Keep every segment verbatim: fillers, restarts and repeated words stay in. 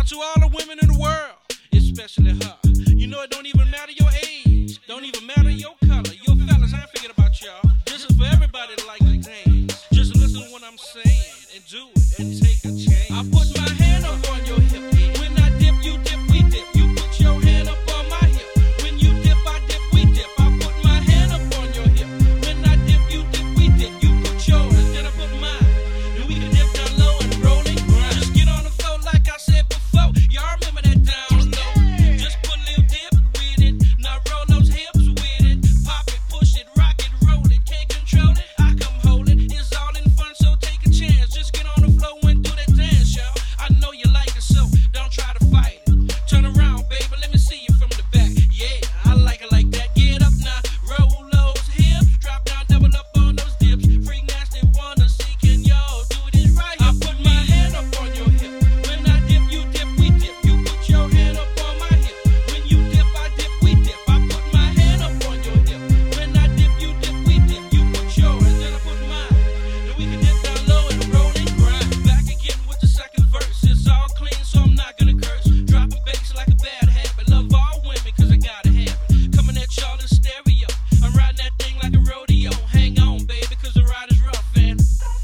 out to all the women in the world, especially her. You know it don't even matter your age, don't even matter your color. Yo, fellas, I ain't forget about y'all. This is for everybody that like to dance. Just listen to what I'm saying and do it and take a chance. I put my hand up on your hip. When I dip, you dip, we dip. You put your hand up on my hip. When you dip, I dip, we dip. I put my hand up on your hip. When I dip, you dip, we dip. You put yours, then I put mine. Then we can dip down low and roll and grind. Just get on the floor like I said before. Y'all remember that down low. Just put a little dip with it. Now roll those hips with it. Pop it, push it, rock it, roll it. Can't control it, I come hold it. It's all in fun, so take a chance. Just get on the floor and do that dance, y'all. I know you like it, so don't try to fight it. Turn around, baby, let me see you from the back. Yeah, I like it like that. Get up now, roll those hips. Drop down, double up on those dips. Freak nasty, wanna see, can y'all do this right here? I put my hand up on your hip. When I dip, you dip, we dip. You put your hand up on my hip. When you dip, I dip, we dip. I put my hand up on your hip. When I dip, you dip, we dip. You put yours, then I put mine. Then we can dip down low and roll and grind. Back again with the second verse. It's all clean, so I'm not gonna curse. Dropping bass like a bad habit. Love all women, cause I gotta have it. Coming at y'all in stereo. I'm riding that thing like a rodeo. Hang on, baby, cause the ride is rough, and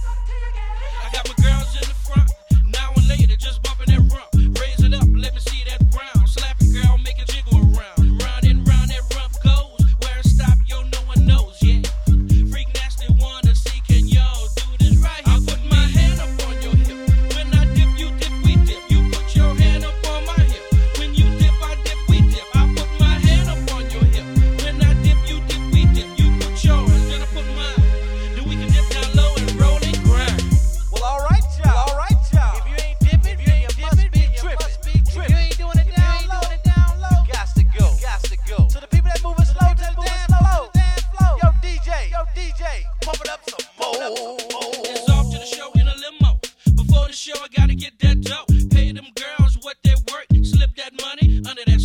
I got my girls in the front. Now and later, just bumping that rump. Raise it up, let me see that ground. Slap it, girl, make it jiggle around. Round and round that rump goes. Where it stop, yo, no one knows, yeah. Freak nasty, wanna see, can y'all do this right here? I put my hand up on your hip. When I dip, you dip, we dip. You put your hand up on my hip. When you dip, I dip, we dip. I put my hand up on your hip. When I dip, you dip, we dip. You put yours, then I put mine. Then we can dip down low and roll and grind. Well, all right, y'all. All right, y'all. If you ain't dipping, then you must be tripping. If you ain't doing it down low, down low, gots to go, gots to go. To the people that moving slow, to the dance flow, dance flow. Yo, D J, yo, D J, pump it up some more. It's off to the show in a limo. Before the show, I gotta get that dough. Pay them girls what they work. Slip that money under that